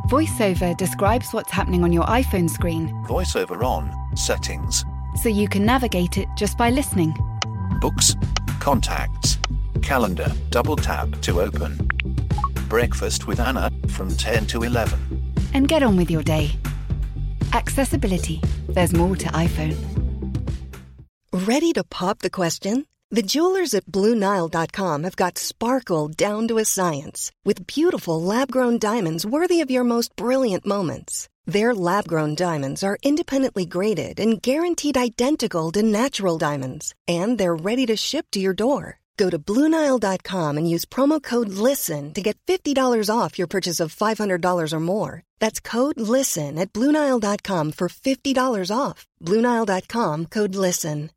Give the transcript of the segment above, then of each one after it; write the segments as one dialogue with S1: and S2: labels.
S1: VoiceOver describes what's happening on your iPhone screen,
S2: VoiceOver on, settings,
S1: so you can navigate it just by listening.
S2: books, contacts, calendar, double tap to open. Breakfast with Anna from 10 to 11.
S1: And get on with your day. Accessibility. There's more to iPhone.
S3: Ready to pop the question? The jewelers at BlueNile.com have got sparkle down to a science with beautiful lab-grown diamonds worthy of your most brilliant moments. Their lab-grown diamonds are independently graded and guaranteed identical to natural diamonds, and they're ready to ship to your door. Go to BlueNile.com and use promo code LISTEN to get $50 off your purchase of $500 or more. That's code LISTEN at BlueNile.com for $50 off. BlueNile.com, code LISTEN.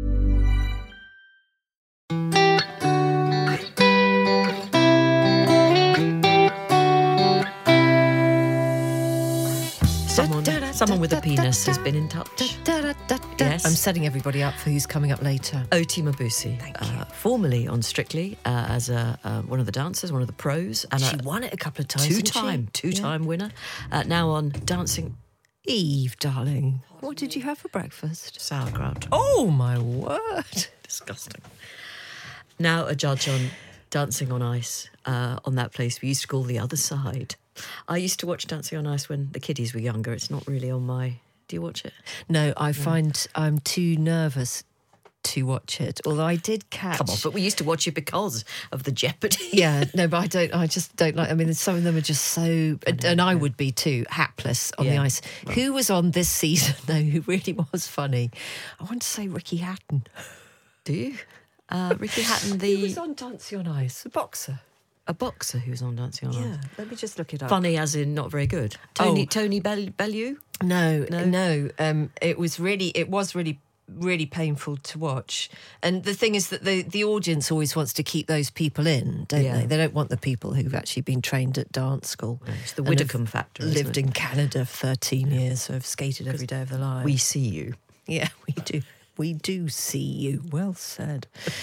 S4: Someone with a penis has been in touch. Yes.
S5: I'm setting everybody up for who's coming up later.
S4: Oti Mabuse, formerly on Strictly as one of the dancers, one of the pros. And
S5: She won it a couple of times,
S4: two-time winner. Now on Dancing...
S5: Eve, darling, what did you have for breakfast?
S4: Sauerkraut.
S5: Oh, my word.
S4: Disgusting. Now a judge on Dancing on Ice, on that place we used to call The Other Side. I used to watch Dancing on Ice when the kiddies were younger. It's not really on my... Do you watch it?
S5: No, I find I'm too nervous to watch it, although I did catch...
S4: Come on, but we used to watch it because of the jeopardy.
S5: Yeah, no, but I just don't like... I mean, some of them are just so... And I would be too, hapless on the ice. Well, who was on this season, though, who really was funny? I want to say Ricky Hatton.
S4: Do you? Ricky Hatton,
S5: Who was on Dancing on Ice? A boxer.
S4: A boxer who was on Dancing on Ice.
S5: Yeah, let me just look it up.
S4: Funny as in not very good. Tony Bellew?
S5: No. It was really painful to watch. And the thing is that the audience always wants to keep those people in, don't they? They don't want the people who've actually been trained at dance school.
S4: No, it's the Widdicombe factor.
S5: Lived in Canada for 13 years, so have skated every day of their lives.
S4: We see you.
S5: Yeah, we do. We do see you. Well said.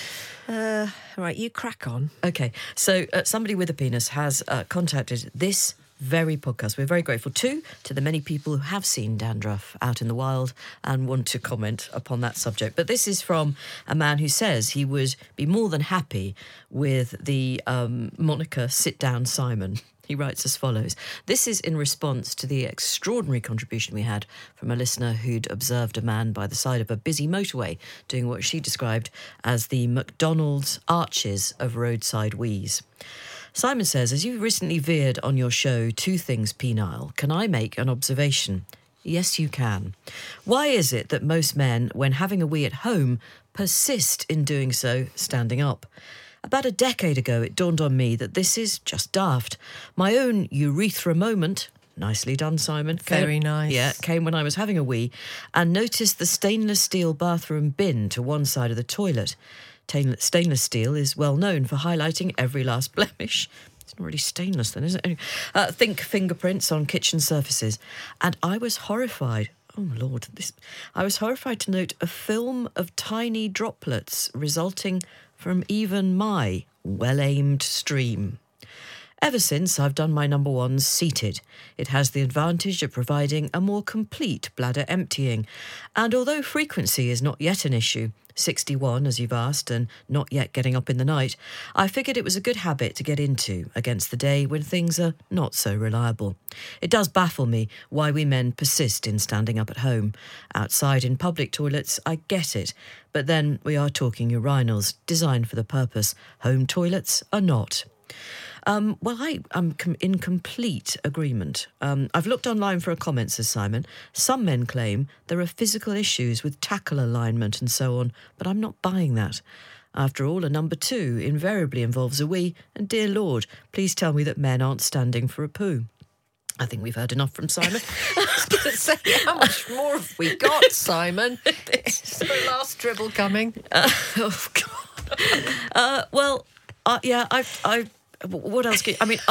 S5: Right, you crack on.
S4: Okay, so somebody with a penis has contacted this very podcast. We're very grateful to the many people who have seen dandruff out in the wild and want to comment upon that subject. But this is from a man who says he would be more than happy with the moniker Sit Down Simon. He writes as follows. This is in response to the extraordinary contribution we had from a listener who'd observed a man by the side of a busy motorway doing what she described as the McDonald's arches of roadside wheeze. Simon says, as you recently veered on your show Two Things Penile, can I make an observation? Yes, you can. Why is it that most men, when having a wee at home, persist in doing so standing up? About a decade ago, it dawned on me that this is just daft. My own urethra moment, nicely done, Simon.
S5: Very nice.
S4: Yeah, came when I was having a wee and noticed the stainless steel bathroom bin to one side of the toilet. Stainless steel is well known for highlighting every last blemish. It's not really stainless then, is it? Think fingerprints on kitchen surfaces. And I was horrified. Oh, Lord. I was horrified to note a film of tiny droplets resulting from even my well-aimed stream. Ever since, I've done my number one seated. It has the advantage of providing a more complete bladder emptying. And although frequency is not yet an issue, 61, as you've asked, and not yet getting up in the night, I figured it was a good habit to get into against the day when things are not so reliable. It does baffle me why we men persist in standing up at home. Outside in public toilets, I get it, but then we are talking urinals, designed for the purpose. Home toilets are not. Well, I'm in complete agreement. I've looked online for a comment, says Simon. Some men claim there are physical issues with tackle alignment and so on, but I'm not buying that. After all, a number two invariably involves a wee, and dear Lord, please tell me that men aren't standing for a poo. I think we've heard enough from Simon.
S5: I was going to say, how much more have we got, Simon? Is there a last dribble coming?
S4: Oh, God. Yeah, what else?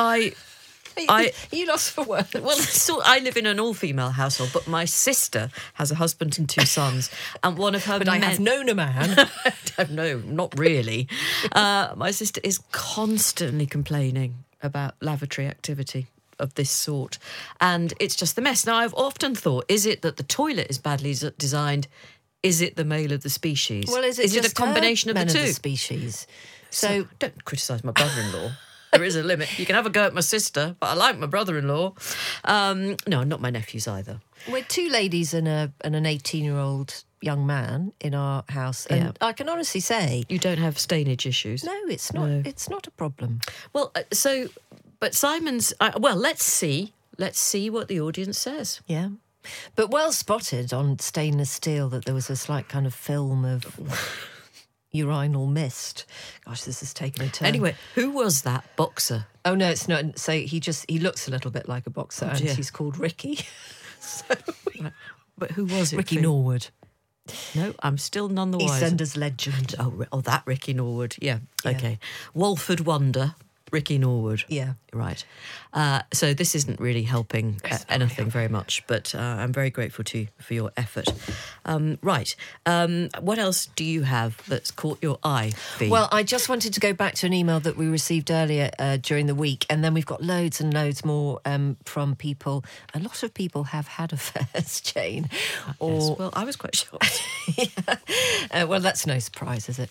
S5: You lost for words.
S4: Well, I live in an all-female household, but my sister has a husband and two sons, and one of her.
S5: But I have known a man.
S4: No, not really. My sister is constantly complaining about lavatory activity. of this sort, and it's just the mess. Now, I've often thought, is it that the toilet is badly designed? Is it the male of the species?
S5: Well, is it
S4: a combination of the two?
S5: Species.
S4: So don't criticise my brother-in-law. There is a limit. You can have a go at my sister, but I like my brother-in-law. No, not my nephews either.
S5: We're two ladies and an 18-year-old young man in our house, and I can honestly say
S4: you don't have stainage issues.
S5: No, it's not. No. It's not a problem.
S4: Well, but Simon's. Let's see what the audience says.
S5: Yeah. But well spotted on Stainless Steel that there was a slight kind of film of urinal mist. Gosh, this has taken a turn.
S4: Anyway, who was that boxer?
S5: Oh, no, it's not. So he looks a little bit like a boxer, and he's called Ricky.
S4: But who was it?
S5: Ricky Norwood.
S4: No, I'm still none the wiser.
S5: EastEnders legend.
S4: Oh, that Ricky Norwood. Yeah, okay. Walford Wonder. Ricky Norwood.
S5: Yeah.
S4: Right. So this isn't really helping anything very much, but I'm very grateful to you for your effort. Right. What else do you have that's caught your eye, Fee?
S5: Well, I just wanted to go back to an email that we received earlier during the week, and then we've got loads and loads more from people. A lot of people have had affairs, Jane.
S4: Yes. Well, I was quite shocked.
S5: Well, that's no surprise, is it?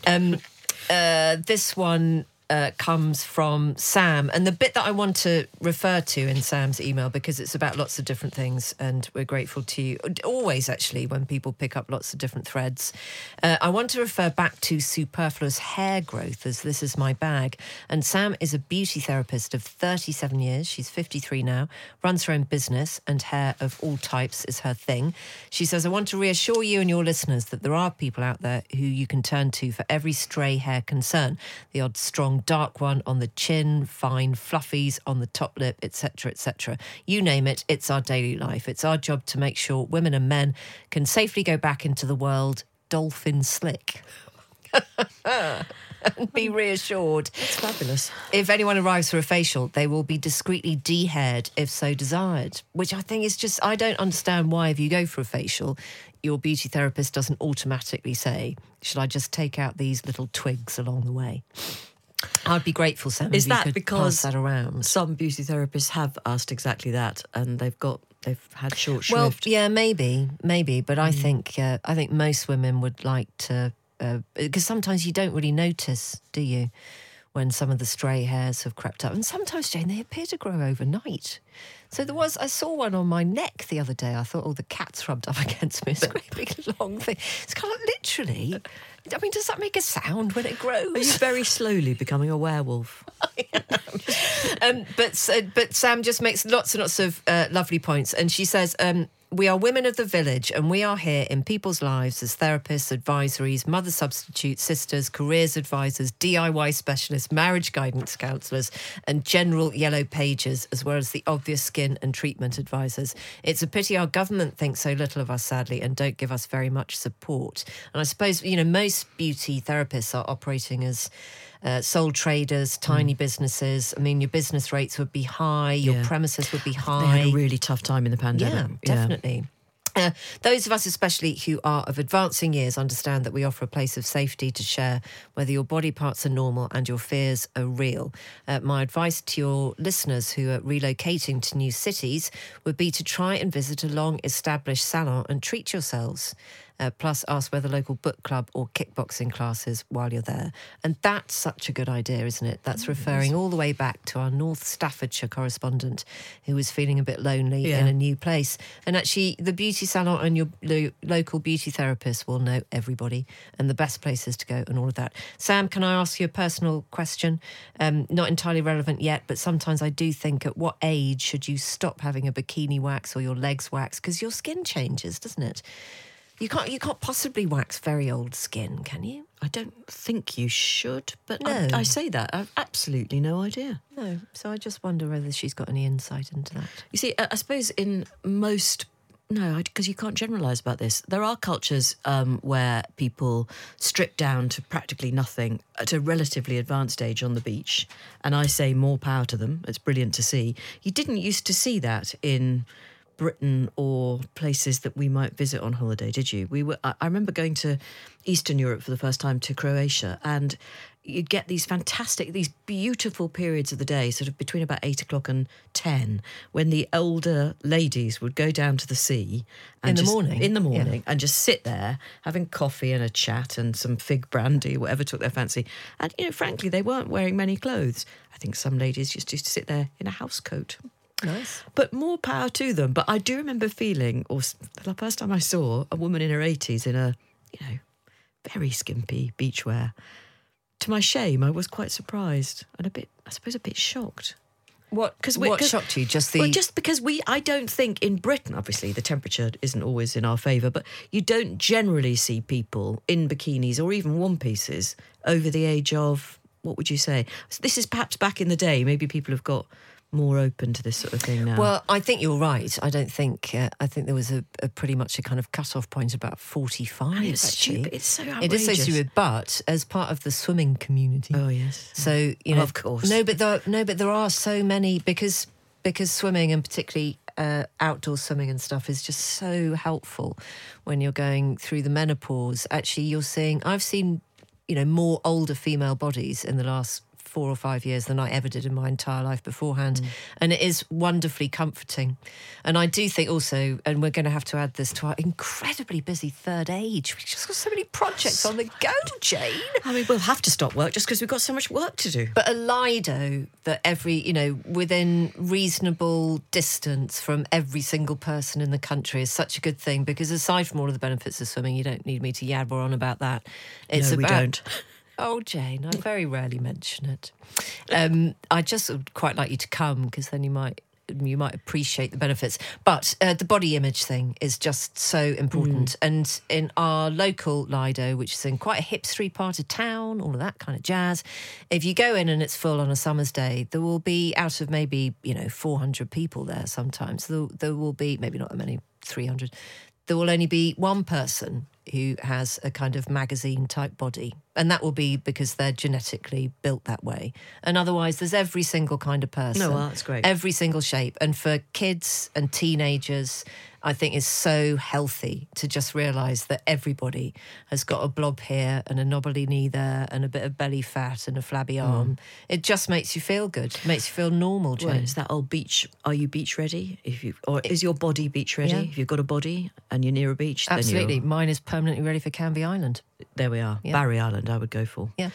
S5: This one comes from Sam, and the bit that I want to refer to in Sam's email, because it's about lots of different things, and we're grateful to you always, actually, when people pick up lots of different threads. I want to refer back to superfluous hair growth, as this is my bag. And Sam is a beauty therapist of 37 years. She's 53 now, runs her own business, and hair of all types is her thing. She says, I want to reassure you and your listeners that there are people out there who you can turn to for every stray hair concern. The odd strong dark one on the chin, fine fluffies on the top lip, etc., etc. You name it, it's our daily life. It's our job to make sure women and men can safely go back into the world dolphin slick. And be reassured.
S4: That's fabulous.
S5: If anyone arrives for a facial, they will be discreetly de-haired if so desired, which I think is just, I don't understand why if you go for a facial, your beauty therapist doesn't automatically say, should I just take out these little twigs along the way? I'd be grateful, Sam,
S4: is
S5: if you
S4: that
S5: could
S4: because
S5: pass that around.
S4: Some beauty therapists have asked exactly that, and they've had short shrift.
S5: Well, yeah, maybe, but I think most women would like to, because sometimes you don't really notice, do you, when some of the stray hairs have crept up, and sometimes, Jane, they appear to grow overnight. So I saw one on my neck the other day. I thought, the cat's rubbed up against me. It's a great big long thing. It's kind of literally. I mean, does that make a sound when it grows?
S4: Are you very slowly becoming a werewolf?
S5: But Sam just makes lots and lots of lovely points, and she says, we are women of the village, and we are here in people's lives as therapists, advisories, mother substitutes, sisters, careers advisors, DIY specialists, marriage guidance counsellors, and general yellow pages, as well as the obvious skin and treatment advisors. It's a pity our government thinks so little of us, sadly, and don't give us very much support. And I suppose, most beauty therapists are operating as sole traders, tiny businesses. I mean, your business rates would be high, your premises would be high.
S4: They had a really tough time in the pandemic.
S5: Yeah, definitely. Those of us especially who are of advancing years understand that we offer a place of safety to share whether your body parts are normal and your fears are real. My advice to your listeners who are relocating to new cities would be to try and visit a long-established salon and treat yourselves. Plus ask whether local book club or kickboxing classes while you're there. And that's such a good idea, isn't it? That's referring all the way back to our North Staffordshire correspondent who was feeling a bit lonely in a new place. And actually, the beauty salon and your local beauty therapist will know everybody and the best places to go and all of that. Sam, can I ask you a personal question? Not entirely relevant yet, but sometimes I do think, at what age should you stop having a bikini wax or your legs wax? Because your skin changes, doesn't it? You can't possibly wax very old skin, can you?
S4: I don't think you should, but
S5: No.
S4: I say that. I've absolutely no idea.
S5: No, so I just wonder whether she's got any insight into that.
S4: You see, I suppose in most... No, because you can't generalise about this. There are cultures where people strip down to practically nothing at a relatively advanced age on the beach. And I say more power to them. It's brilliant to see. You didn't used to see that in Britain or places that we might visit on holiday, did you? I remember going to Eastern Europe for the first time, to Croatia, and you'd get these beautiful periods of the day, sort of between about 8 o'clock and 10, when the older ladies would go down to the sea and in the morning, and just sit there having coffee and a chat and some fig brandy, whatever took their fancy. And, frankly, they weren't wearing many clothes. I think some ladies just used to sit there in a house coat.
S5: Nice.
S4: But more power to them. But I do remember feeling, or the first time I saw a woman in her 80s in a, very skimpy beachwear, to my shame, I was quite surprised and a bit shocked.
S5: What shocked you? Just
S4: because I don't think in Britain, obviously the temperature isn't always in our favour, but you don't generally see people in bikinis or even one-pieces over the age of, what would you say? This is perhaps back in the day, maybe people have got more open to this sort of thing now.
S5: Well, I think you're right. I don't think. I think there was a pretty much a kind of cut-off point about 45.
S4: It's stupid. It's so outrageous.
S5: It is so stupid. But as part of the swimming community,
S4: oh yes.
S5: So
S4: of course.
S5: No, but there are so many because swimming, and particularly outdoor swimming and stuff, is just so helpful when you're going through the menopause. Actually, I've seen more older female bodies in the last 4 or 5 years than I ever did in my entire life beforehand. And it is wonderfully comforting. And I do think also, and we're going to have to add this to our incredibly busy third age, we've just got so many projects on the go, Jane.
S4: I mean, we'll have to stop work just because we've got so much work to do.
S5: But a Lido that within reasonable distance from every single person in the country is such a good thing, because aside from all of the benefits of swimming, you don't need me to yabber on about that.
S4: We don't.
S5: Oh, Jane, I very rarely mention it. I just would quite like you to come, because then you might appreciate the benefits. But the body image thing is just so important. And in our local Lido, which is in quite a hipstery part of town, all of that kind of jazz, if you go in and it's full on a summer's day, there will be, out of maybe 400 people there sometimes, there will be, maybe not that many, 300, there will only be one person who has a kind of magazine type body, and that will be because they're genetically built that way. And otherwise there's every single kind of person.
S4: No, well, that's great.
S5: Every single shape. And for kids and teenagers, I think it's so healthy to just realise that everybody has got a blob here and a knobbly knee there and a bit of belly fat and a flabby arm. It just makes you feel good. It makes you feel normal, Jane.
S4: Well, it's that old beach. Are you beach ready? Is your body beach ready?
S5: Yeah.
S4: If you've got a body and you're near a beach,
S5: absolutely.
S4: Then
S5: Mine is permanently ready for Canvey Island.
S4: there we are.
S5: Yeah.
S4: Barry Island I would go for.
S5: Yeah.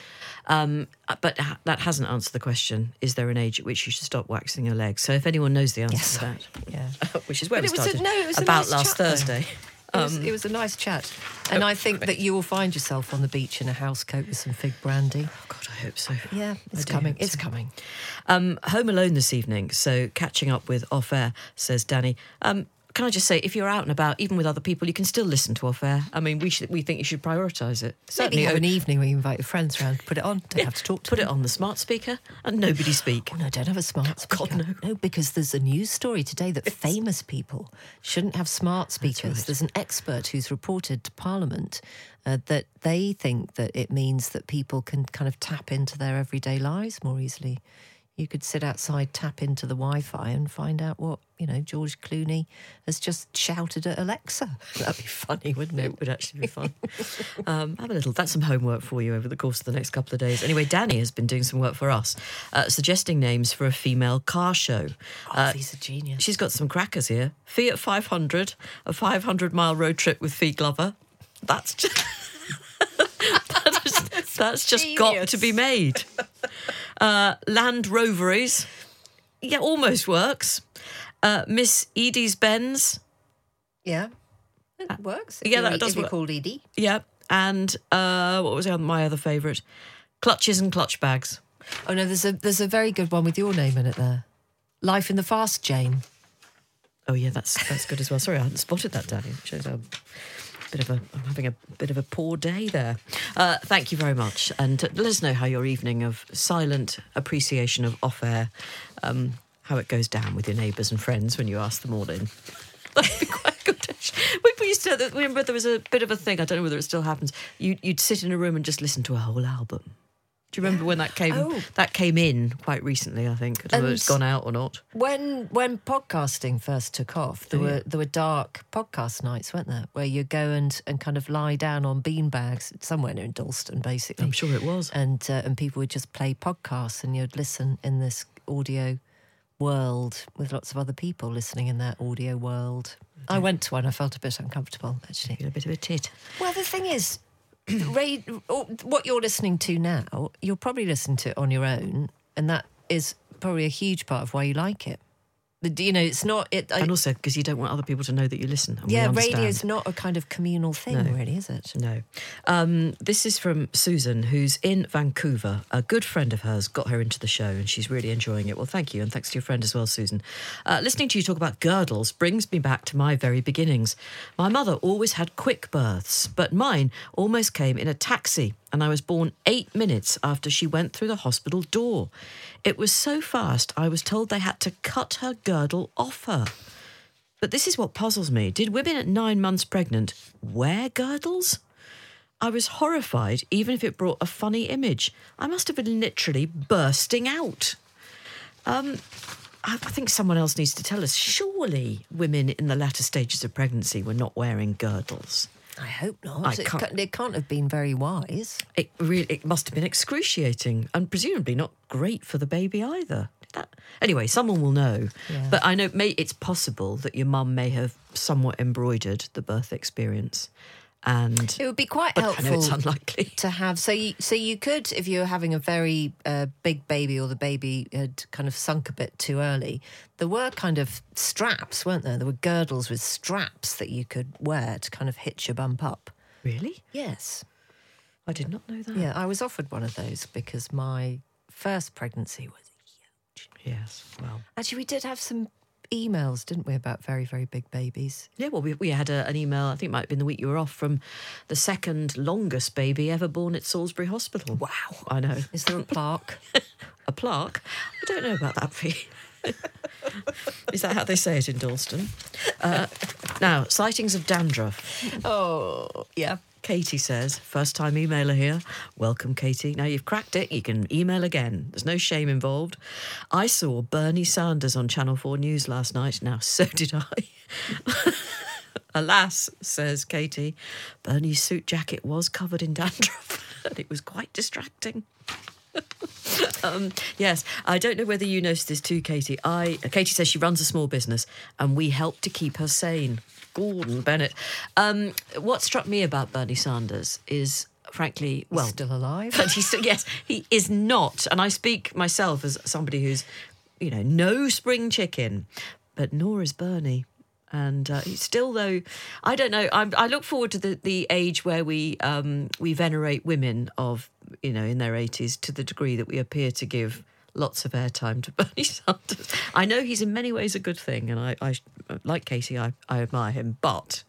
S4: But that hasn't answered the question, is there an age at which you should stop waxing your legs? So if anyone knows the answer to that,
S5: Yeah.
S4: which is where
S5: But
S4: we
S5: it was
S4: started
S5: it was a
S4: about
S5: nice
S4: last
S5: chat, though.
S4: Thursday.
S5: It was a nice chat. And I think that you will find yourself on the beach in a house coat with some fig brandy.
S4: Oh, God, I hope so.
S5: Yeah, it's
S4: I do
S5: coming.
S4: hope
S5: It's
S4: so.
S5: coming.
S4: Home alone this evening, so catching up with Off Air, says Danny. Can I just say, if you're out and about, even with other people, you can still listen to Off Air. I mean, we think you should prioritise it.
S5: Certainly have an evening where you invite your friends round, put it on, don't have to talk to
S4: Put
S5: them.
S4: it on the smart speaker and nobody speak.
S5: Oh, no, don't have a smart speaker.
S4: God, no.
S5: No, because there's a news story today that famous people shouldn't have smart speakers.
S4: right.
S5: There's an expert who's reported to Parliament that they think that it means that people can kind of tap into their everyday lives more easily. You could sit outside, tap into the Wi-Fi and find out what, George Clooney has just shouted at Alexa. That'd be funny, wouldn't it?
S4: It would actually be fun. That's some homework for you over the course of the next couple of days. Anyway, Danny has been doing some work for us, suggesting names for a female car show.
S5: He's a genius.
S4: She's got some crackers here. Fiat 500, a 500-mile road trip with Fee Glover. That's just... That's just got to be made. Land Roveries. Yeah, almost works. Miss Edie's Benz.
S5: Yeah, it works.
S4: Yeah, that does
S5: if you're
S4: work.
S5: called Edie.
S4: Yeah. And what was my other favourite? Clutches and clutch bags.
S5: Oh, no, there's a very good one with your name in it there. Life in the Fast, Jane.
S4: Oh, yeah, that's good as well. Sorry, I hadn't spotted that, Danny. It shows I'm having a bit of a poor day there. Thank you very much. And let us know how your evening of silent appreciation of Off Air, how it goes down with your neighbours and friends when you ask them all in. That'd be quite good. We used to, remember there was a bit of a thing, I don't know whether it still happens, you'd sit in a room and just listen to a whole album. Do you remember when that came?
S5: Oh.
S4: That came in quite recently, I think. I don't know if it's gone out or not.
S5: When podcasting first took off, there were dark podcast nights, weren't there, where you go and kind of lie down on beanbags somewhere near Dalston, basically.
S4: I'm sure it was.
S5: And people would just play podcasts, and you'd listen in this audio world with lots of other people listening in that audio world. I went to one. I felt a bit uncomfortable, actually.
S4: You're a bit of a tit.
S5: Well, the thing is, what you're listening to now, you'll probably listen to it on your own, and that is probably a huge part of why you like it. You know, it's not...
S4: and also because you don't want other people to know that you listen. And
S5: yeah,
S4: we understand.
S5: radio's not a kind of communal thing, really, is it?
S4: No. This is from Susan, who's in Vancouver. A good friend of hers got her into the show, and she's really enjoying it. Well, thank you, and thanks to your friend as well, Susan. Listening to you talk about girdles brings me back to my very beginnings. My mother always had quick births, but mine almost came in a taxi, and I was born 8 minutes after she went through the hospital door. It was so fast, I was told they had to cut her girdle off her. But this is what puzzles me. Did women at 9 months pregnant wear girdles? I was horrified, even if it brought a funny image. I must have been literally bursting out. I think someone else needs to tell us. Surely women in the latter stages of pregnancy were not wearing girdles.
S5: I hope not. It can't have been very wise.
S4: It must have been excruciating and presumably not great for the baby either. Anyway, someone will know. Yeah. But I know it's possible that your mum may have somewhat embroidered the birth experience. And
S5: it would be quite helpful.
S4: I know it's unlikely
S5: to have. So you could, if you were having a very big baby, or the baby had kind of sunk a bit too early, there were kind of straps, weren't there? There were girdles with straps that you could wear to kind of hitch your bump up.
S4: Really?
S5: Yes.
S4: I did not know that.
S5: Yeah, I was offered one of those because my first pregnancy was huge.
S4: Yes, well.
S5: Actually, we did have some emails, didn't we, about very, very big babies?
S4: Yeah, well, we had an email, I think it might have been the week you were off, from the second longest baby ever born at Salisbury Hospital.
S5: Wow.
S4: I know.
S5: Is there a plaque?
S4: A plaque? I don't know about that, Fee. Is that how they say it in Dalston? Now, sightings of dandruff.
S5: Oh, yeah.
S4: Katie says, first time emailer here. Welcome, Katie. Now you've cracked it, you can email again. There's no shame involved. I saw Bernie Sanders on Channel 4 News last night. Now, so did I. Alas, says Katie, Bernie's suit jacket was covered in dandruff and it was quite distracting. Yes, I don't know whether you noticed this too, Katie. Katie says she runs a small business and we help to keep her sane. Gordon Bennett. What struck me about Bernie Sanders is, frankly, well,
S5: he's still alive.
S4: But yes, he is not. And I speak myself as somebody who's, no spring chicken, but nor is Bernie. And he's still, though, I don't know. I look forward to the age where we venerate women of, in their 80s to the degree that we appear to give lots of airtime to Bernie Sanders. I know he's in many ways a good thing, and I like Katie, I admire him, but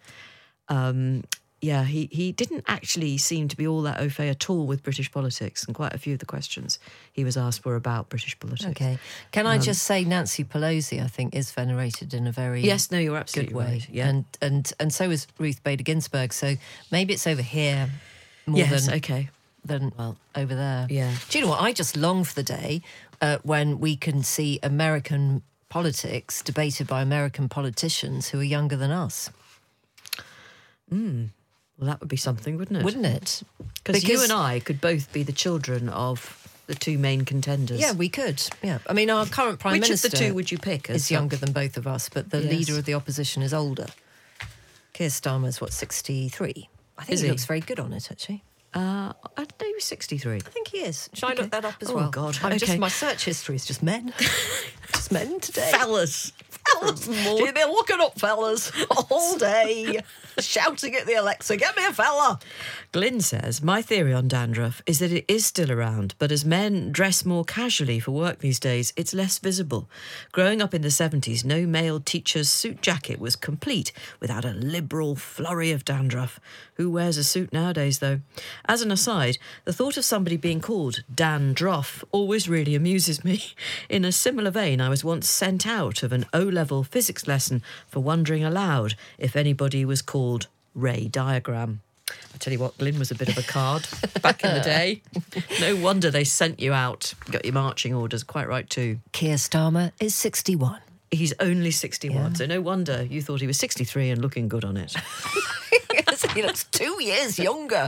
S4: he didn't actually seem to be all that au fait at all with British politics, and quite a few of the questions he was asked were about British politics.
S5: Okay. Can I just say Nancy Pelosi, I think, is venerated in a very
S4: you're absolutely
S5: good way.
S4: Right. Yeah.
S5: And so is Ruth Bader Ginsburg, so maybe it's over here more than over there.
S4: Yeah.
S5: Do you know what? I just long for the day when we can see American politics debated by American politicians who are younger than us.
S4: Well, that would be something, wouldn't it?
S5: Wouldn't it?
S4: Because you and I could both be the children of the two main contenders.
S5: Yeah, we could. Yeah. I mean, our current Prime Minister...
S4: Which of the two would you pick?
S5: Is younger than both of us, but the leader of the opposition is older. Keir Starmer's, 63? I think he looks very good on it, actually.
S4: I don't know, he was 63.
S5: I think he is. Shall I look that up as well?
S4: Oh, God.
S5: My search history is just men. Just men today.
S4: Fellas.
S5: You've been looking up fellas all day, shouting at the Alexa, get me a fella.
S4: Glyn says, my theory on dandruff is that it is still around, but as men dress more casually for work these days, it's less visible. Growing up in the 70s, no male teacher's suit jacket was complete without a liberal flurry of dandruff. Who wears a suit nowadays, though? As an aside, the thought of somebody being called dandruff always really amuses me. In a similar vein, I was once sent out of an O-level physics lesson for wondering aloud if anybody was called Ray Diagram. I tell you what, Glyn was a bit of a card back in the day. No wonder they sent you out. Got your marching orders, quite right too.
S5: Keir Starmer is 61.
S4: He's only 61, so no wonder you thought he was 63 and looking good on it.
S5: He looks 2 years younger.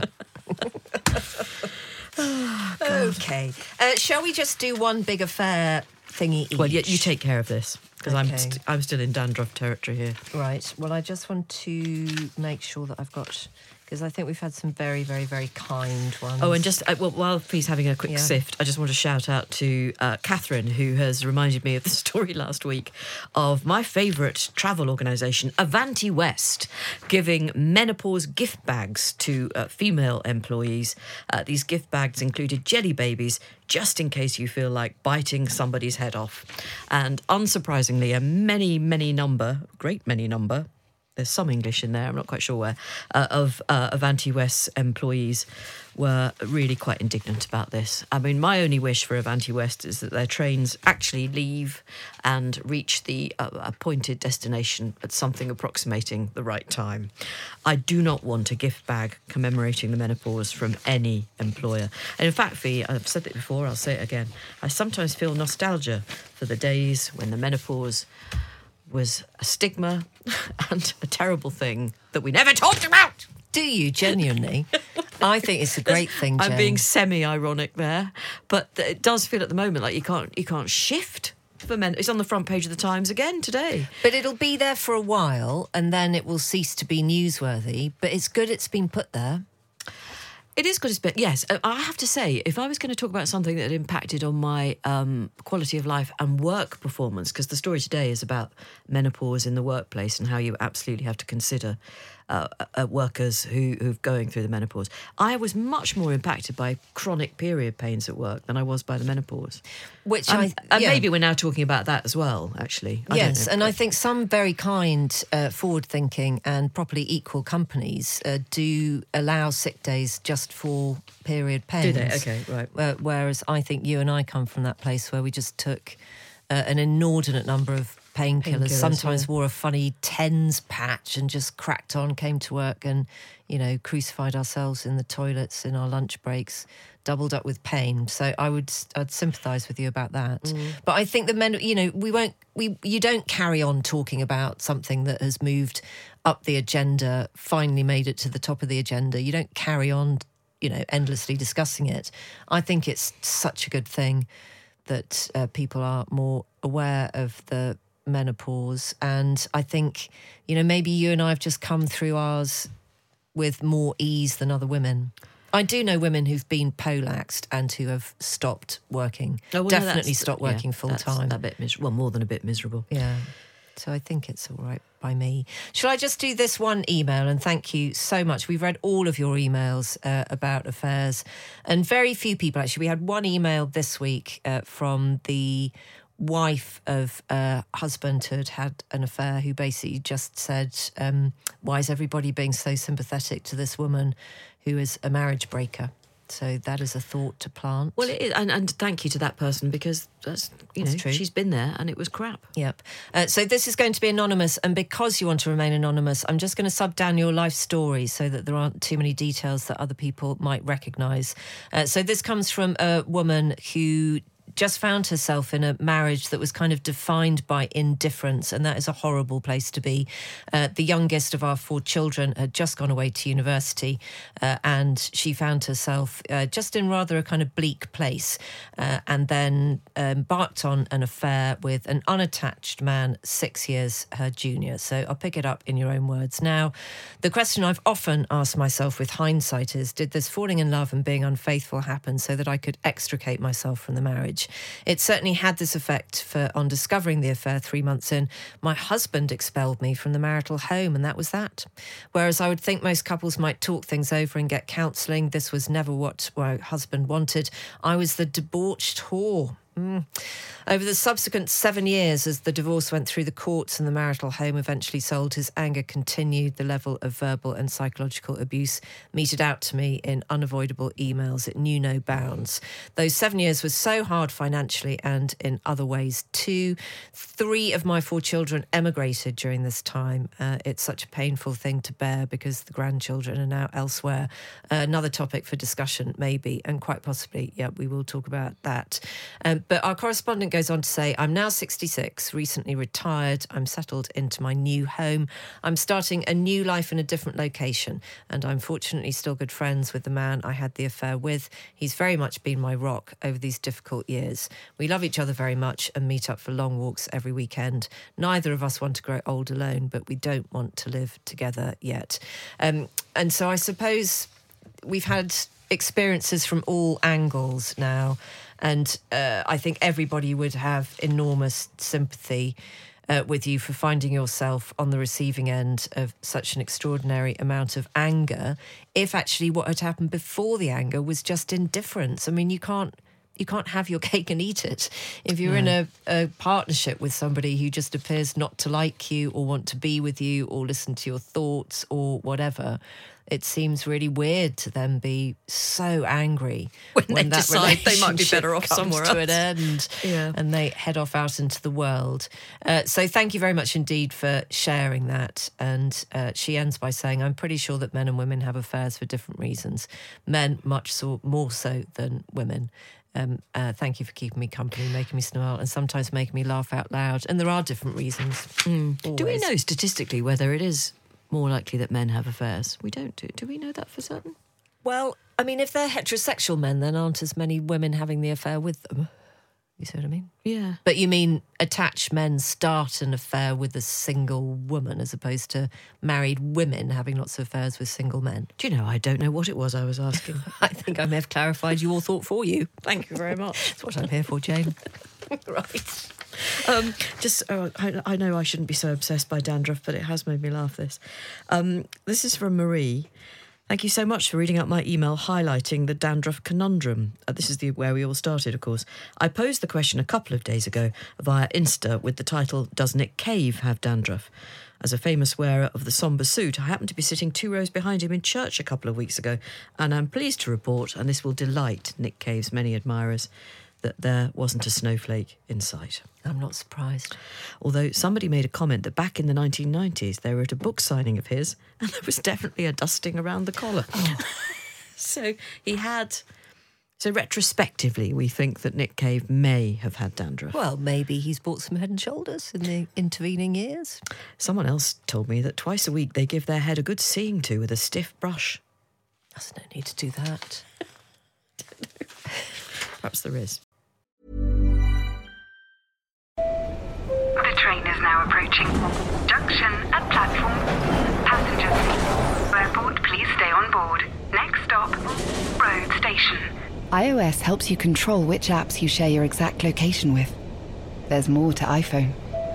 S5: Okay. Shall we just do one big affair thingy each?
S4: Well, you take care of this, because
S5: Okay.
S4: I'm still in dandruff territory here.
S5: Right. Well, I just want to make sure that I've got... Because I think we've had some very, very, very kind ones.
S4: Oh, and just while Fee's having a quick sift, I just want to shout out to Catherine, who has reminded me of the story last week of my favourite travel organisation, Avanti West, giving menopause gift bags to female employees. These gift bags included jelly babies, just in case you feel like biting somebody's head off. And unsurprisingly, great many number, there's some English in there, I'm not quite sure where, of Avanti West employees were really quite indignant about this. I mean, my only wish for Avanti West is that their trains actually leave and reach the appointed destination at something approximating the right time. I do not want a gift bag commemorating the menopause from any employer. And in fact, Fee, I've said it before, I'll say it again, I sometimes feel nostalgia for the days when the menopause was a stigma and a terrible thing that we never talked about.
S5: Do you, genuinely? I think it's a great thing, Jen.
S4: I'm being semi-ironic there, but it does feel at the moment like you can't shift for men. It's on the front page of the Times again today.
S5: But it'll be there for a while and then it will cease to be newsworthy. But it's good it's been put there.
S4: It is good as bit, yes. I have to say, if I was going to talk about something that impacted on my quality of life and work performance, because the story today is about menopause in the workplace and how you absolutely have to consider workers who've going through the menopause. I was much more impacted by chronic period pains at work than I was by the menopause.
S5: Which
S4: and maybe we're now talking about that as well, actually. I
S5: yes,
S4: don't know.
S5: and I think some very kind, forward-thinking and properly equal companies do allow sick days just for period pains.
S4: Do they? Okay, right.
S5: Whereas I think you and I come from that place where we just took an inordinate number of painkillers, sometimes wore a funny TENS patch and just cracked on, came to work and, crucified ourselves in the toilets in our lunch breaks, doubled up with pain. So I'd sympathise with you about that. But I think the men, you don't carry on talking about something that has moved up the agenda, finally made it to the top of the agenda. You don't carry on, endlessly discussing it. I think it's such a good thing that people are more aware of the menopause, and I think maybe you and I have just come through ours with more ease than other women. I do know women who've been polaxed and who have stopped working. Definitely stopped working full time.
S4: A bit more than a bit miserable.
S5: Yeah. So I think it's all right by me. Shall I just do this one email? And thank you so much. We've read all of your emails about affairs, and very few people, actually. We had one email this week from the wife of a husband who had an affair, who basically just said, why is everybody being so sympathetic to this woman who is a marriage breaker? So that is a thought to plant.
S4: Well, it is, and thank you to that person, because that's
S5: true.
S4: She's been there and it was crap.
S5: Yep. So this is going to be anonymous, and because you want to remain anonymous, I'm just going to sub down your life story so that there aren't too many details that other people might recognise. So this comes from a woman who just found herself in a marriage that was kind of defined by indifference, and that is a horrible place to be. The youngest of our 4 children had just gone away to university, and she found herself just in rather a kind of bleak place, and then embarked on an affair with an unattached man 6 years her junior. So I'll pick it up in your own words. Now, the question I've often asked myself with hindsight is, did this falling in love and being unfaithful happen so that I could extricate myself from the marriage? It certainly had this effect, on discovering the affair 3 months in, my husband expelled me from the marital home, and that was that. Whereas I would think most couples might talk things over and get counselling, this was never what my husband wanted. I was the debauched whore. Over the subsequent 7 years, as the divorce went through the courts and the marital home eventually sold, his anger continued. The level of verbal and psychological abuse meted out to me in unavoidable emails. It knew no bounds. Those 7 years was so hard financially and in other ways too. 3 of my 4 children emigrated during this time. It's such a painful thing to bear because the grandchildren are now elsewhere. Another topic for discussion, maybe, and quite possibly, we will talk about that. But our correspondent goes on to say, I'm now 66, recently retired. I'm settled into my new home. I'm starting a new life in a different location, and I'm fortunately still good friends with the man I had the affair with. He's very much been my rock over these difficult years. We love each other very much and meet up for long walks every weekend. Neither of us want to grow old alone, but we don't want to live together yet. And so I suppose we've had experiences from all angles now. And I think everybody would have enormous sympathy with you for finding yourself on the receiving end of such an extraordinary amount of anger, if actually what had happened before the anger was just indifference. I mean, you can't have your cake and eat it. If you're in a partnership with somebody who just appears not to like you or want to be with you or listen to your thoughts or whatever, it seems really weird to then be so angry when
S4: they
S5: that
S4: decide they might be better off
S5: comes
S4: somewhere
S5: to
S4: else.
S5: an end and they head off out into the world. So thank you very much indeed for sharing that. And she ends by saying, I'm pretty sure that men and women have affairs for different reasons. Men much more so than women. Thank you for keeping me company, making me smile, and sometimes making me laugh out loud. And there are different reasons.
S4: Do we know statistically whether it is more likely that men have affairs? We don't. Do we know that for certain?
S5: Well, I mean, if they're heterosexual men, then aren't as many women having the affair with them. You see what I mean?
S4: Yeah.
S5: But you mean attached men start an affair with a single woman as opposed to married women having lots of affairs with single men?
S4: Do you know, I don't know what it was I was asking.
S5: I think I may have clarified your thought for you.
S4: Thank you very much.
S5: That's what I'm here for, Jane.
S4: Right. I know I shouldn't be so obsessed by dandruff, but it has made me laugh, this. This is from Marie. Thank you so much for reading out my email highlighting the dandruff conundrum. This is where we all started, of course. I posed the question a couple of days ago via Insta with the title, Does Nick Cave have dandruff? As a famous wearer of the sombre suit, I happened to be sitting 2 rows behind him in church a couple of weeks ago, and I'm pleased to report, and this will delight Nick Cave's many admirers, that there wasn't a snowflake in sight.
S5: I'm not surprised.
S4: Although somebody made a comment that back in the 1990s they were at a book signing of his and there was definitely a dusting around the collar. So retrospectively we think that Nick Cave may have had dandruff.
S5: Well, maybe he's bought some Head and Shoulders in the intervening years.
S4: Someone else told me that twice a week they give their head a good seeing to with a stiff brush.
S5: There's no need to do that.
S4: Perhaps there is.
S6: The train is now approaching. Junction at platform. Passengers, airport, please stay on board. Next stop, road station.
S1: iOS helps you control which apps you share your exact location with. There's more to iPhone.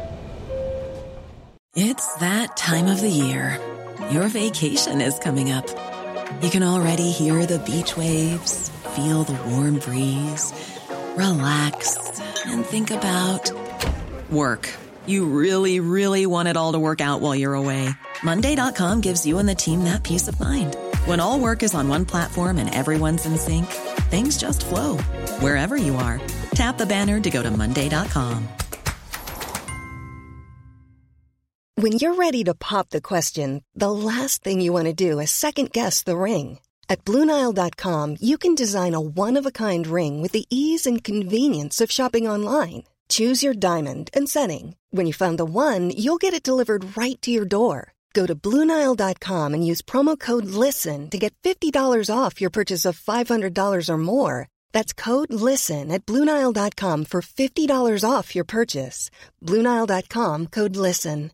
S7: It's that time of the year. Your vacation is coming up. You can already hear the beach waves, feel the warm breeze, relax, and think about work. You really, really want it all to work out while you're away. Monday.com gives you and the team that peace of mind. When all work is on one platform and everyone's in sync, things just flow. Wherever you are, tap the banner to go to Monday.com.
S3: When you're ready to pop the question, the last thing you want to do is second-guess the ring. At BlueNile.com, you can design a one-of-a-kind ring with the ease and convenience of shopping online. Choose your diamond and setting. When you find the one, you'll get it delivered right to your door. Go to BlueNile.com and use promo code LISTEN to get $50 off your purchase of $500 or more. That's code LISTEN at BlueNile.com for $50 off your purchase. BlueNile.com, code LISTEN.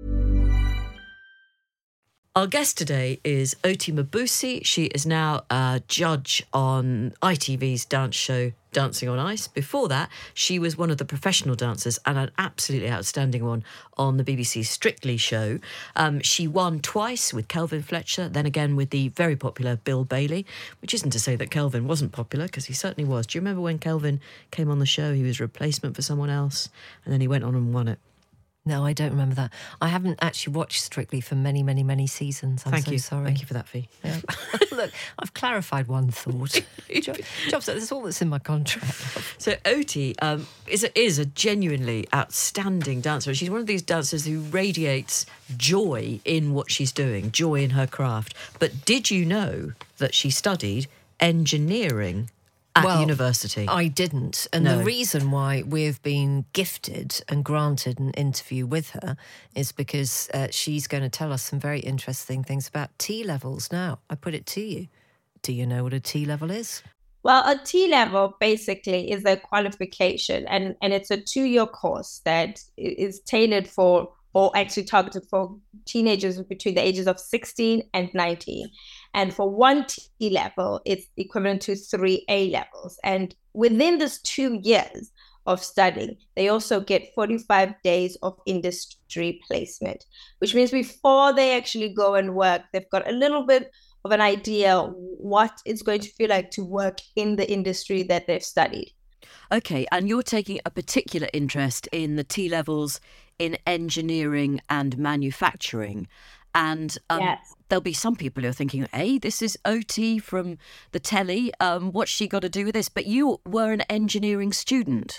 S4: Our guest today is Oti Mabuse. She is now a judge on ITV's dance show Dancing on Ice. Before that, she was one of the professional dancers and an absolutely outstanding one on the BBC Strictly show. She won twice with Kelvin Fletcher, then again with the very popular Bill Bailey, which isn't to say that Kelvin wasn't popular, because he certainly was. Do you remember when Kelvin came on the show? He was a replacement for someone else, and then he went on and won it.
S5: No, I don't remember that. I haven't actually watched Strictly for many, many, many seasons. I'm
S4: Thank
S5: so
S4: you.
S5: sorry.
S4: Thank you for that, Fee.
S5: Yeah. Look, I've clarified one thought. Jobs, that's all that's in my contract.
S4: So Oti is a genuinely outstanding dancer. She's one of these dancers who radiates joy in what she's doing, joy in her craft. But did you know that she studied engineering at university?
S5: I didn't. And the reason why we've been gifted and granted an interview with her is because she's going to tell us some very interesting things about T-levels now. I put it to you. Do you know what a T-level is?
S8: Well, a T-level basically is a qualification, and it's a 2-year course that is tailored for, or actually targeted for, teenagers between the ages of 16 and 19. And for one T-level, it's equivalent to 3 A-levels. And within this 2 years of studying, they also get 45 days of industry placement, which means before they actually go and work, they've got a little bit of an idea what it's going to feel like to work in the industry that they've studied.
S4: Okay, and you're taking a particular interest in the T-levels in engineering and manufacturing. And
S8: yes.
S4: There'll be some people who are thinking, hey, this is Oti from the telly. What's she got to do with this? But you were an engineering student.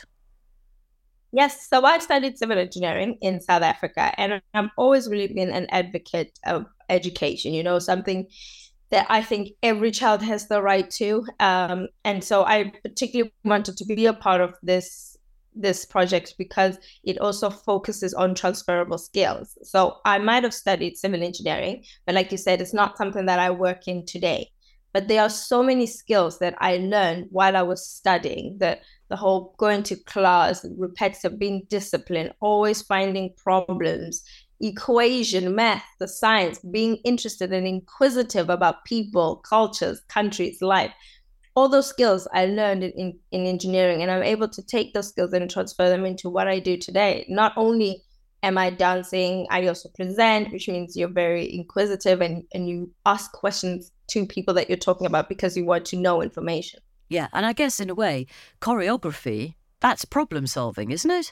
S8: Yes, so I studied civil engineering in South Africa, and I've always really been an advocate of education, something that I think every child has the right to. And so I particularly wanted to be a part of this project because it also focuses on transferable skills. So I might have studied civil engineering, but like you said, it's not something that I work in today. But there are so many skills that I learned while I was studying, the whole going to class, repetitive, being disciplined, always finding problems, equation, math, the science, being interested and inquisitive about people, cultures, countries, life. All those skills I learned in engineering, and I'm able to take those skills and transfer them into what I do today. Not only am I dancing, I also present, which means you're very inquisitive and you ask questions to people that you're talking about because you want to know information.
S4: Yeah, and I guess in a way, choreography, that's problem solving, isn't it?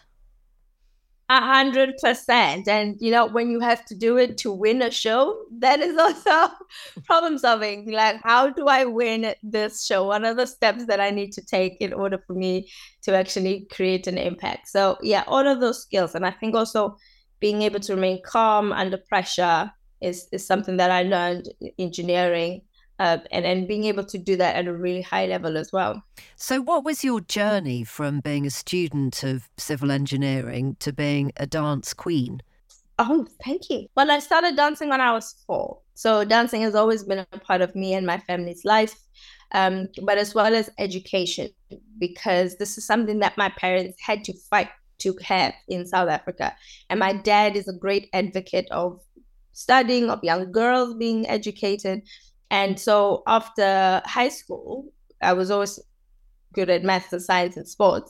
S8: 100%. And, when you have to do it to win a show, that is also problem solving. Like, how do I win this show? What are the steps that I need to take in order for me to actually create an impact? So, yeah, all of those skills. And I think also being able to remain calm under pressure is something that I learned in engineering. And being able to do that at a really high level as well.
S5: So what was your journey from being a student of civil engineering to being a dance queen?
S8: Oh, thank you. Well, I started dancing when I was 4. So dancing has always been a part of me and my family's life, but as well as education, because this is something that my parents had to fight to have in South Africa. And my dad is a great advocate of studying, of young girls being educated. And so after high school, I was always good at math and science and sports.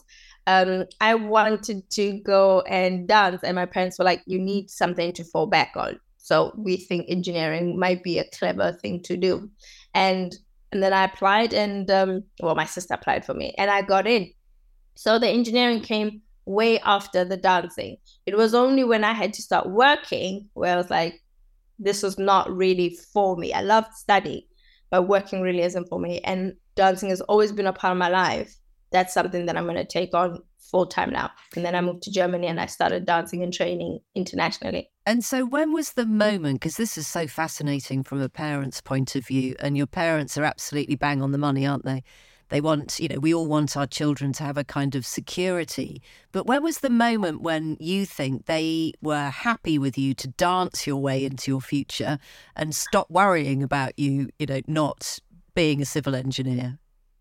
S8: I wanted to go and dance, and my parents were like, you need something to fall back on. So we think engineering might be a clever thing to do. And then I applied, and my sister applied for me, and I got in. So the engineering came way after the dancing. It was only when I had to start working where I was like, this was not really for me. I loved studying, but working really isn't for me. And dancing has always been a part of my life. That's something that I'm going to take on full time now. And then I moved to Germany and I started dancing and training internationally.
S5: And so when was the moment, because this is so fascinating from a parent's point of view, and your parents are absolutely bang on the money, aren't they? They want, we all want our children to have a kind of security. But when was the moment when you think they were happy with you to dance your way into your future and stop worrying about you, not being a civil engineer?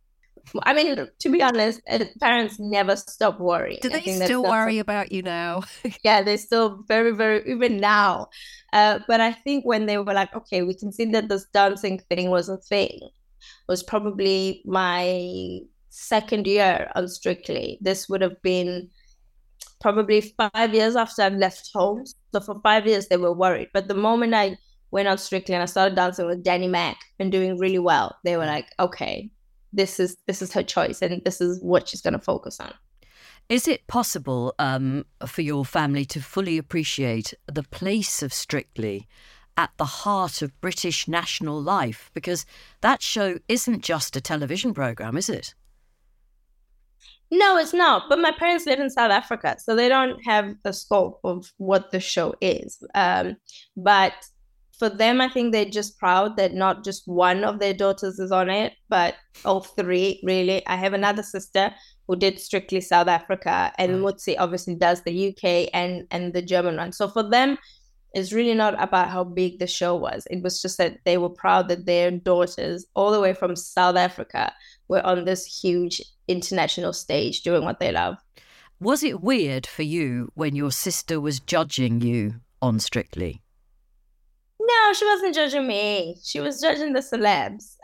S8: I mean, to be honest, parents never stop worrying.
S5: Do they still worry about you now?
S8: Yeah, they're still very, very, even now. But I think when they were like, okay, we can see that this dancing thing was a thing, was probably my second year on Strictly. This would have been probably 5 years after I left home. So for 5 years, they were worried. But the moment I went on Strictly and I started dancing with Danny Mac and doing really well, they were like, okay, this is her choice and this is what she's going to focus on.
S9: Is it possible for your family to fully appreciate the place of Strictly at the heart of British national life? Because that show isn't just a television programme, is it?
S8: No, it's not. But my parents live in South Africa, so they don't have the scope of what the show is. But for them, I think they're just proud that not just one of their daughters is on it, but all three, really. I have another sister who did Strictly South Africa, and Mutsi obviously does the UK and the German one. So for them, it's really not about how big the show was. It was just that they were proud that their daughters, all the way from South Africa, were on this huge international stage doing what they love.
S9: Was it weird for you when your sister was judging you on Strictly?
S8: No, she wasn't judging me. She was judging the celebs.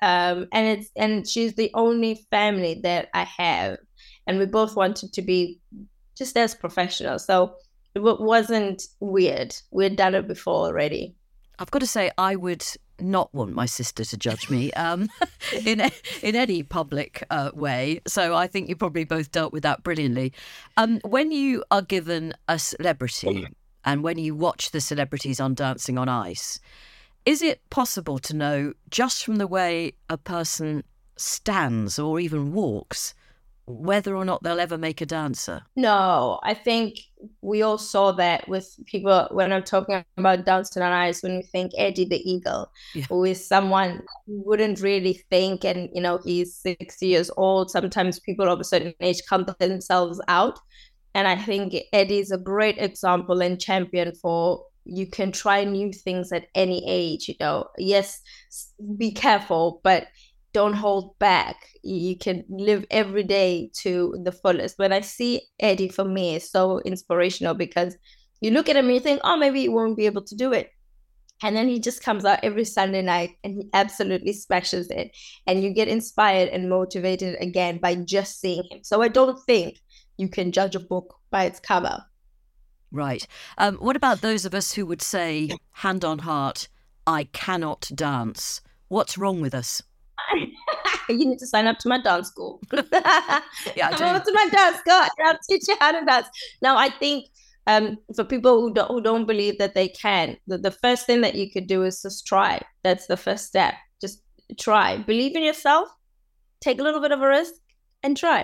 S8: And she's the only family that I have. And we both wanted to be just as professional. So it wasn't weird. We'd done it before already.
S9: I've got to say, I would not want my sister to judge me in any public way. So I think you probably both dealt with that brilliantly. When you are given a celebrity and when you watch the celebrities on Dancing on Ice, is it possible to know just from the way a person stands or even walks whether or not they'll ever make a dancer?
S8: No, I think we all saw that with people when I'm talking about Dancing on Ice, when we think Eddie the Eagle, who is someone who wouldn't really think, and he's 60 years old. Sometimes people of a certain age count themselves out. And I think Eddie is a great example and champion for you can try new things at any age. Yes, be careful, but don't hold back. You can live every day to the fullest. When I see Eddie, for me, it's so inspirational because you look at him and you think, oh, maybe he won't be able to do it. And then he just comes out every Sunday night and he absolutely smashes it. And you get inspired and motivated again by just seeing him. So I don't think you can judge a book by its cover.
S9: Right. What about those of us who would say, hand on heart, I cannot dance? What's wrong with us?
S8: You need to sign up to my dance school.
S9: Yeah, I do.
S8: Come over to my dance school. I'll teach you how to dance. Now, I think for people who don't believe that they can, the first thing that you could do is just try. That's the first step. Just try. Believe in yourself. Take a little bit of a risk and try.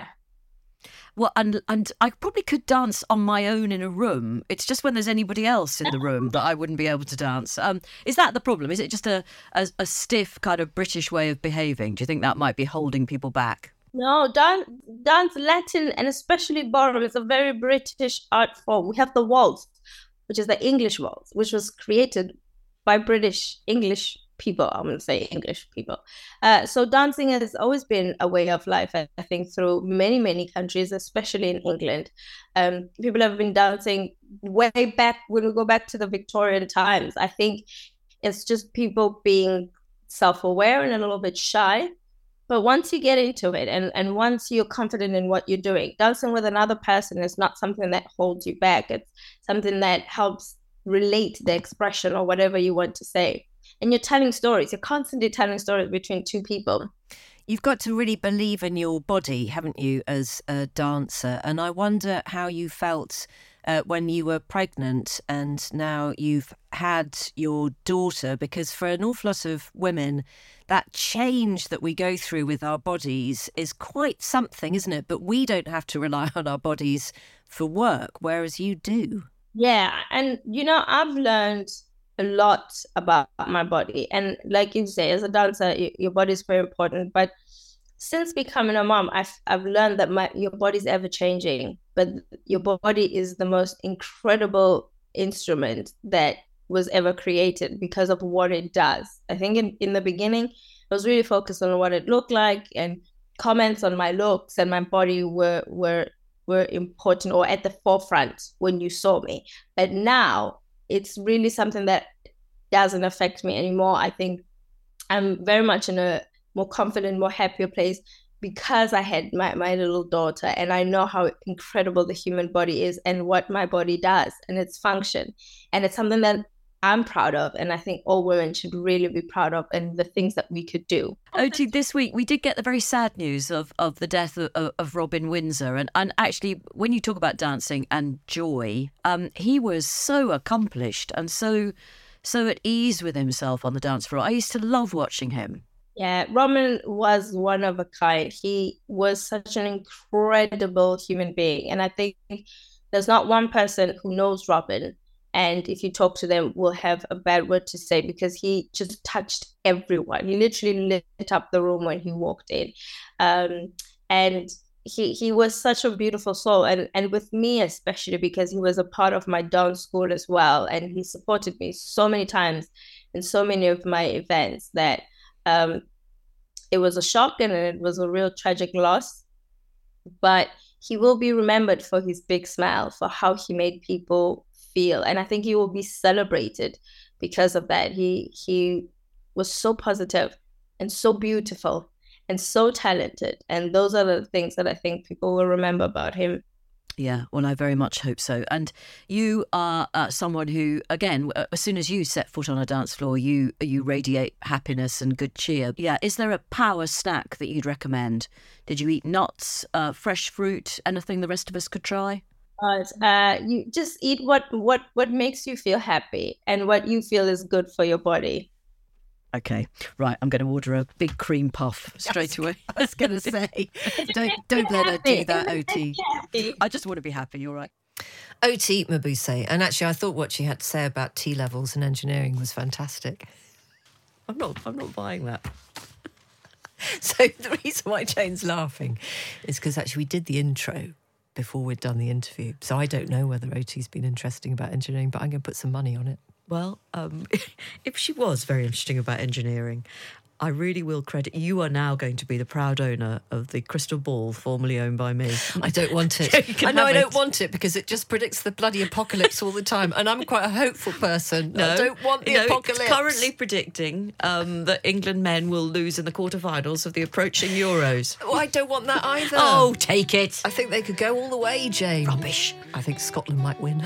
S9: Well, and I probably could dance on my own in a room. It's just when there's anybody else in the room that I wouldn't be able to dance. Is that the problem? Is it just a stiff kind of British way of behaving? Do you think that might be holding people back?
S8: No, dance Latin and especially ballroom is a very British art form. We have the waltz, which is the English waltz, which was created by British English people. I'm going to say English people. So dancing has always been a way of life, I think, through many, many countries, especially in England. People have been dancing way back when we go back to the Victorian times. I think it's just people being self-aware and a little bit shy. But once you get into it and once you're confident in what you're doing, dancing with another person is not something that holds you back. It's something that helps relate the expression or whatever you want to say. And you're telling stories. You're constantly telling stories between two people.
S5: You've got to really believe in your body, haven't you, as a dancer? And I wonder how you felt when you were pregnant and now you've had your daughter, because for an awful lot of women, that change that we go through with our bodies is quite something, isn't it? But we don't have to rely on our bodies for work, whereas you do.
S8: Yeah. And, I've learned a lot about my body. And like you say, as a dancer, your body is very important. But since becoming a mom, I've learned that your body's ever changing, but your body is the most incredible instrument that was ever created because of what it does. I think in the beginning, I was really focused on what it looked like, and comments on my looks and my body were important or at the forefront when you saw me. But now it's really something that doesn't affect me anymore. I think I'm very much in a more confident, more happier place because I had my little daughter, and I know how incredible the human body is and what my body does and its function. And it's something that I'm proud of, and I think all women should really be proud of, and the things that we could do.
S9: Oti, this week we did get the very sad news of the death of Robin Windsor. And actually, when you talk about dancing and joy, he was so accomplished and so at ease with himself on the dance floor. I used to love watching him.
S8: Yeah, Robin was one of a kind. He was such an incredible human being. And I think there's not one person who knows Robin, and if you talk to them, will have a bad word to say, because he just touched everyone. He literally lit up the room when he walked in. And he was such a beautiful soul. And with me especially, because he was a part of my dance school as well. And he supported me so many times in so many of my events that it was a shock and it was a real tragic loss. But he will be remembered for his big smile, for how he made people feel. And I think he will be celebrated because of that. He was so positive and so beautiful and so talented. And those are the things that I think people will remember about him.
S9: Yeah, well, I very much hope so. And you are someone who, again, as soon as you set foot on a dance floor, you radiate happiness and good cheer. Yeah, is there a power snack that you'd recommend? Did you eat nuts, fresh fruit, anything the rest of us could try?
S8: You just eat what makes you feel happy and what you feel is good for your body.
S9: Okay, right. I'm going to order a big cream puff straight away.
S5: I was going to say, don't let her do that, Oti.
S9: I just want to be happy. All right.
S5: Oti Mabuse. And actually, I thought what she had to say about T-levels and engineering was fantastic.
S4: I'm not buying that.
S5: So the reason why Jane's laughing is because actually we did the intro before we'd done the interview. So I don't know whether Oti's been interesting about engineering, but I'm going to put some money on it.
S4: Well, if she was very interesting about engineering, I really will credit you. Are now going to be the proud owner of the crystal ball formerly owned by me.
S5: I don't want it. I know I don't want it because it just predicts the bloody apocalypse all the time, and I'm quite a hopeful person.
S4: No,
S5: I don't want the apocalypse.
S4: It's currently predicting that England men will lose in the quarterfinals of the approaching Euros.
S5: Oh, I don't want that either.
S4: Oh, take it.
S5: I think they could go all the way, Jane.
S4: Rubbish.
S5: I think Scotland might win.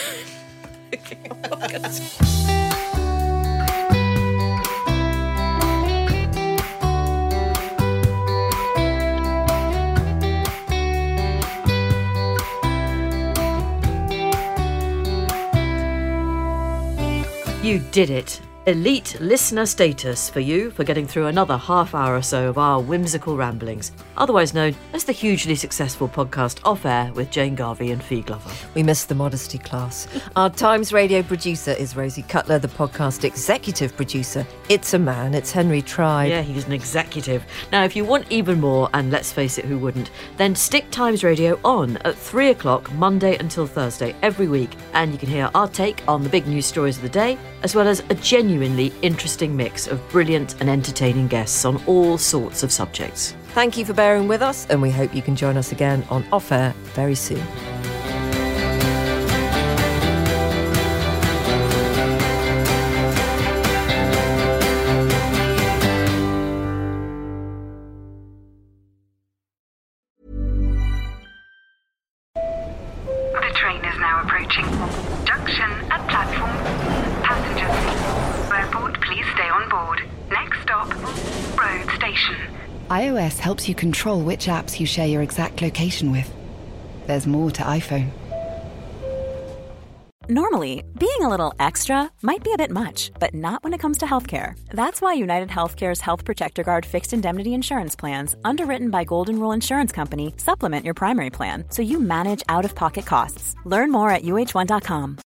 S4: You did it. Elite listener status for you for getting through another half hour or so of our whimsical ramblings, otherwise known as the hugely successful podcast Off Air with Jane Garvey and Fee Glover.
S5: We missed the modesty class. Our Times Radio producer is Rosie Cutler, the podcast executive producer. It's a man, it's Henry Tribe.
S4: Yeah, he's an executive. Now, if you want even more, and let's face it, who wouldn't, then stick Times Radio on at 3 o'clock Monday until Thursday every week, and you can hear our take on the big news stories of the day, as well as a genuinely interesting mix of brilliant and entertaining guests on all sorts of subjects.
S5: Thank you for bearing with us, and we hope you can join us again on Off Air very soon.
S6: The train is now approaching. Junction at platform. Passengers, airport, please stay on board. Next stop, road station.
S1: iOS helps you control which apps you share your exact location with. There's more to iPhone.
S10: Normally, being a little extra might be a bit much, but not when it comes to healthcare. That's why United Healthcare's Health Protector Guard fixed indemnity insurance plans, underwritten by Golden Rule Insurance Company, supplement your primary plan so you manage out-of-pocket costs. Learn more at UH1.com.